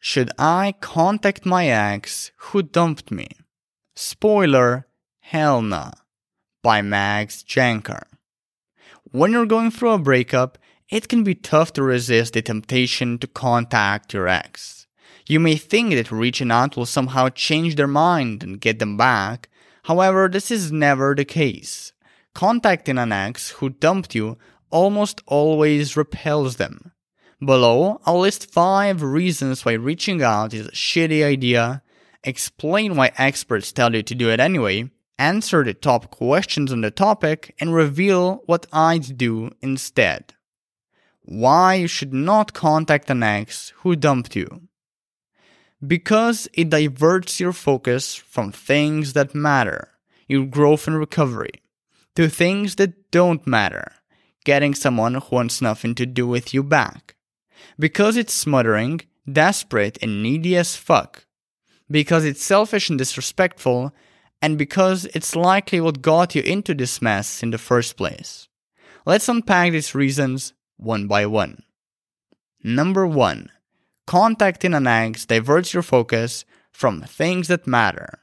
Should I contact my ex who dumped me? Spoiler, hell nah. By Max Janker. When you're going through a breakup, it can be tough to resist the temptation to contact your ex. You may think that reaching out will somehow change their mind and get them back. However, this is never the case. Contacting an ex who dumped you almost always repels them. Below, I'll list 5 reasons why reaching out is a shitty idea, explain why experts tell you to do it anyway, answer the top questions on the topic, and reveal what I'd do instead. Why you should not contact an ex who dumped you. Because it diverts your focus from things that matter, your growth and recovery, to things that don't matter, getting someone who wants nothing to do with you back. Because it's smothering, desperate, and needy as fuck. Because it's selfish and disrespectful, and because it's likely what got you into this mess in the first place. Let's unpack these reasons one by one. Number 1. Contacting an ex diverts your focus from things that matter.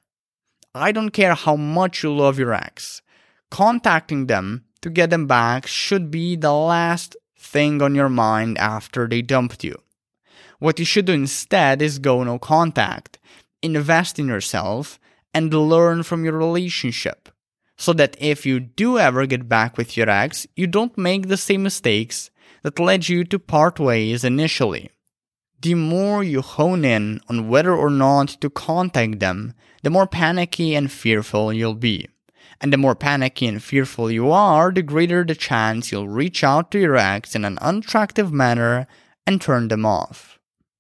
I don't care how much you love your ex. Contacting them to get them back should be the last thing on your mind after they dumped you. What you should do instead is go no contact, invest in yourself, and learn from your relationship, so that if you do ever get back with your ex, you don't make the same mistakes that led you to part ways initially. The more you hone in on whether or not to contact them, the more panicky and fearful you'll be. And the more panicky and fearful you are, the greater the chance you'll reach out to your ex in an unattractive manner and turn them off.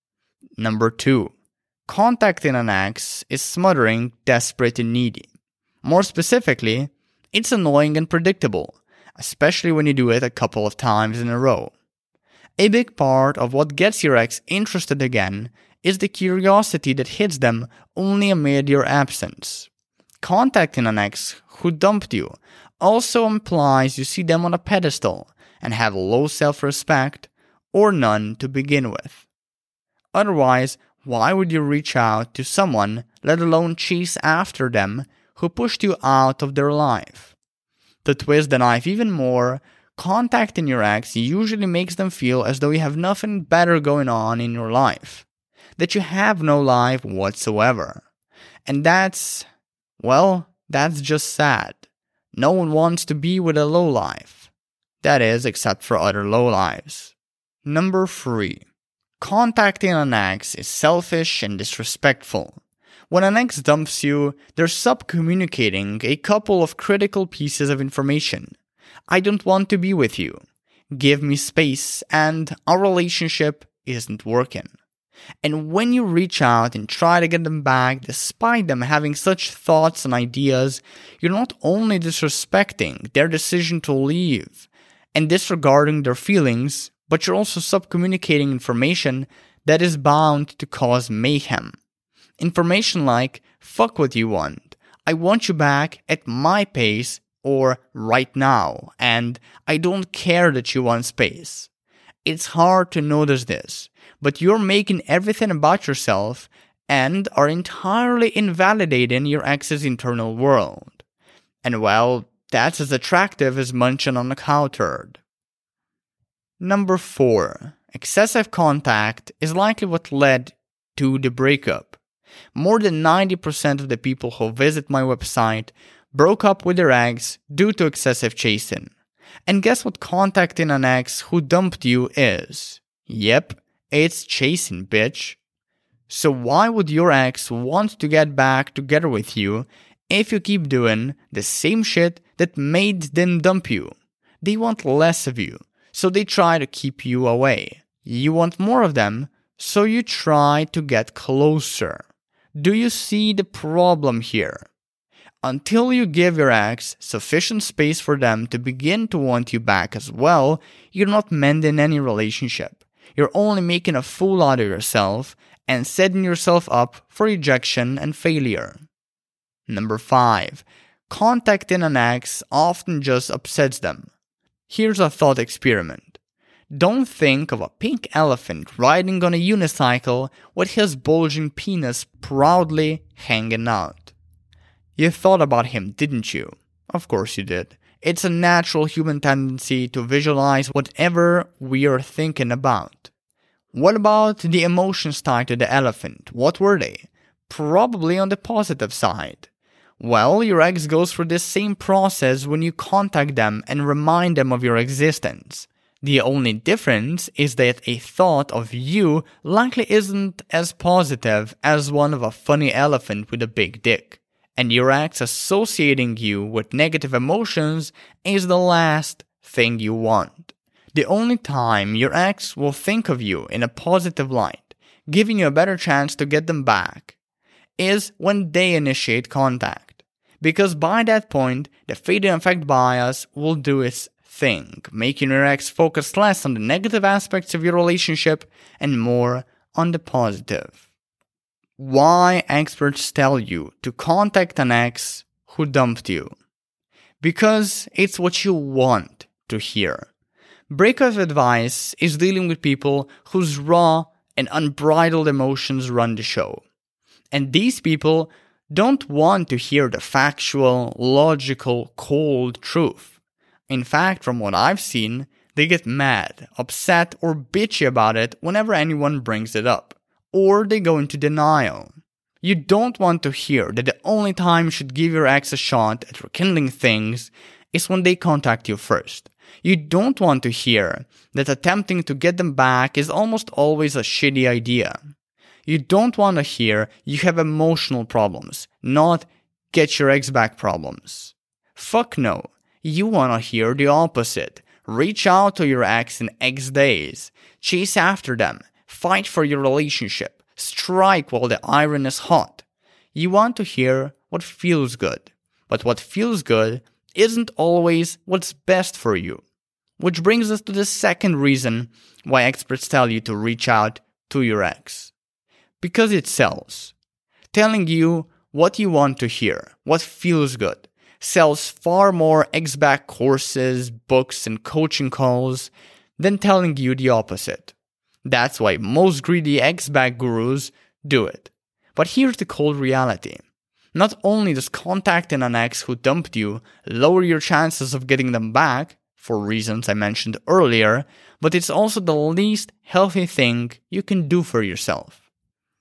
Number 2. Contacting an ex is smothering, desperate, and needy. More specifically, it's annoying and predictable, especially when you do it a couple of times in a row. A big part of what gets your ex interested again is the curiosity that hits them only amid your absence. Contacting an ex who dumped you also implies you see them on a pedestal and have low self-respect or none to begin with. Otherwise, why would you reach out to someone, let alone chase after them, who pushed you out of their life? To twist the knife even more, contacting your ex usually makes them feel as though you have nothing better going on in your life, that you have no life whatsoever. And that's just sad. No one wants to be with a lowlife. That is, except for other lowlives. Number 3. Contacting an ex is selfish and disrespectful. When an ex dumps you, they're sub-communicating a couple of critical pieces of information. I don't want to be with you. Give me space, and our relationship isn't working. And when you reach out and try to get them back, despite them having such thoughts and ideas, you're not only disrespecting their decision to leave and disregarding their feelings, but you're also sub-communicating information that is bound to cause mayhem. Information like, fuck what you want, I want you back at my pace or right now, and I don't care that you want space. It's hard to notice this, but you're making everything about yourself and are entirely invalidating your ex's internal world. And well, that's as attractive as munching on a cow turd. Number 4. Excessive contact is likely what led to the breakup. More than 90% of the people who visit my website broke up with their ex due to excessive chasing. And guess what contacting an ex who dumped you is? Yep, it's chasing, bitch. So why would your ex want to get back together with you if you keep doing the same shit that made them dump you? They want less of you, so they try to keep you away. You want more of them, so you try to get closer. Do you see the problem here? Until you give your ex sufficient space for them to begin to want you back as well, you're not mending any relationship. You're only making a fool out of yourself and setting yourself up for rejection and failure. Number 5. Contacting an ex often just upsets them. Here's a thought experiment. Don't think of a pink elephant riding on a unicycle with his bulging penis proudly hanging out. You thought about him, didn't you? Of course you did. It's a natural human tendency to visualize whatever we are thinking about. What about the emotions tied to the elephant? What were they? Probably on the positive side. Well, your ex goes through this same process when you contact them and remind them of your existence. The only difference is that a thought of you likely isn't as positive as one of a funny elephant with a big dick. And your ex associating you with negative emotions is the last thing you want. The only time your ex will think of you in a positive light, giving you a better chance to get them back, is when they initiate contact. Because by that point, the fade and effect bias will do its thing, making your ex focus less on the negative aspects of your relationship and more on the positive. Why experts tell you to contact an ex who dumped you? Because it's what you want to hear. Breakup advice is dealing with people whose raw and unbridled emotions run the show. And these people don't want to hear the factual, logical, cold truth. In fact, from what I've seen, they get mad, upset, or bitchy about it whenever anyone brings it up. Or they go into denial. You don't want to hear that the only time you should give your ex a shot at rekindling things is when they contact you first. You don't want to hear that attempting to get them back is almost always a shitty idea. You don't want to hear you have emotional problems, not get your ex back problems. Fuck no. You want to hear the opposite. Reach out to your ex in X days. Chase after them. Fight for your relationship. Strike while the iron is hot. You want to hear what feels good. But what feels good isn't always what's best for you. Which brings us to the second reason why experts tell you to reach out to your ex. Because it sells. Telling you what you want to hear, what feels good, sells far more ex-back courses, books, and coaching calls than telling you the opposite. That's why most greedy ex-back gurus do it. But here's the cold reality. Not only does contacting an ex who dumped you lower your chances of getting them back, for reasons I mentioned earlier, but it's also the least healthy thing you can do for yourself.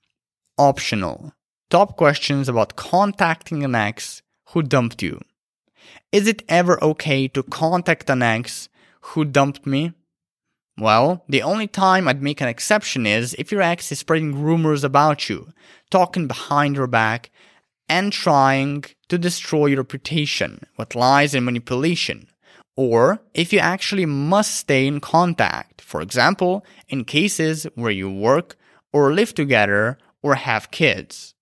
Optional. Top questions about contacting an ex who dumped you. Is it ever okay to contact an ex who dumped me? Well, the only time I'd make an exception is if your ex is spreading rumors about you, talking behind your back, and trying to destroy your reputation with lies and manipulation. Or if you actually must stay in contact, for example, in cases where you work or live together or have kids.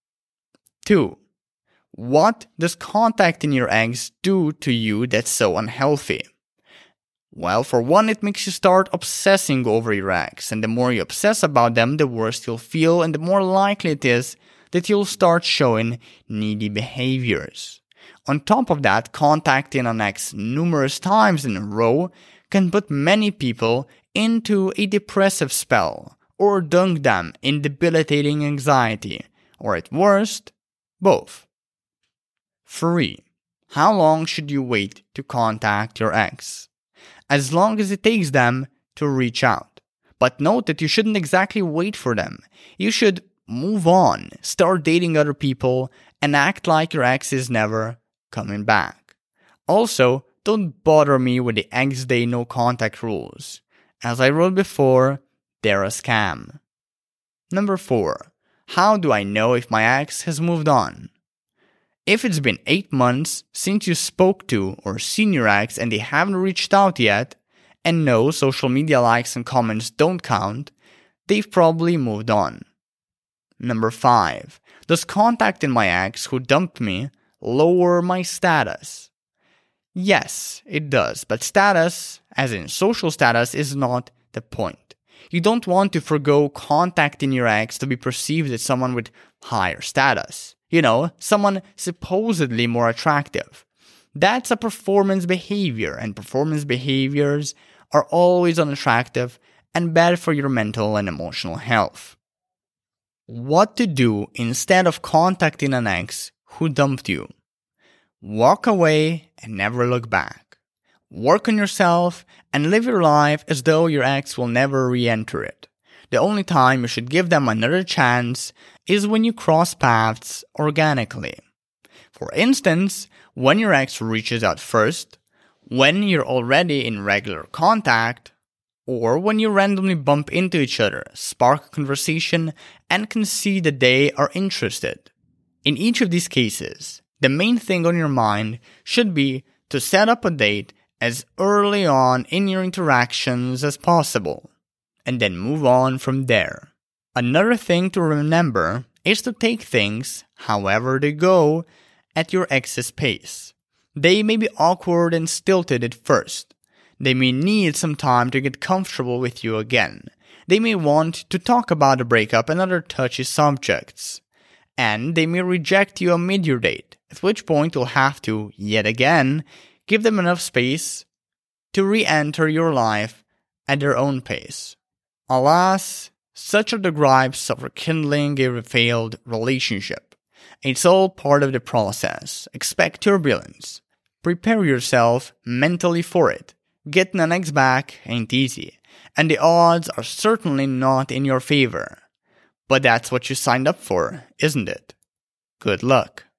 2. What does contacting your ex do to you that's so unhealthy? Well, for one, it makes you start obsessing over your ex, and the more you obsess about them, the worse you'll feel, and the more likely it is that you'll start showing needy behaviors. On top of that, contacting an ex numerous times in a row can put many people into a depressive spell, or dunk them in debilitating anxiety, or at worst, both. 3. How long should you wait to contact your ex? As long as it takes them to reach out. But note that you shouldn't exactly wait for them. You should move on, start dating other people, and act like your ex is never coming back. Also, don't bother me with the X day no contact rules. As I wrote before, they're a scam. Number 4. How do I know if my ex has moved on? If it's been 8 months since you spoke to or seen your ex and they haven't reached out yet, and no, social media likes and comments don't count, they've probably moved on. Number 5. Does contacting my ex who dumped me lower my status? Yes, it does, but status, as in social status, is not the point. You don't want to forgo contacting your ex to be perceived as someone with higher status. You know, someone supposedly more attractive. That's a performance behavior, and performance behaviors are always unattractive and bad for your mental and emotional health. What to do instead of contacting an ex who dumped you? Walk away and never look back. Work on yourself and live your life as though your ex will never re-enter it. The only time you should give them another chance is when you cross paths organically. For instance, when your ex reaches out first, when you're already in regular contact, or when you randomly bump into each other, spark a conversation, and can see that they are interested. In each of these cases, the main thing on your mind should be to set up a date as early on in your interactions as possible, and then move on from there. Another thing to remember is to take things, however they go, at your ex's pace. They may be awkward and stilted at first. They may need some time to get comfortable with you again. They may want to talk about the breakup and other touchy subjects. And they may reject you amid your date, at which point you'll have to, yet again, give them enough space to re-enter your life at their own pace. Alas, such are the gripes of rekindling a failed relationship. It's all part of the process. Expect turbulence. Prepare yourself mentally for it. Getting an ex back ain't easy, and the odds are certainly not in your favor. But that's what you signed up for, isn't it? Good luck.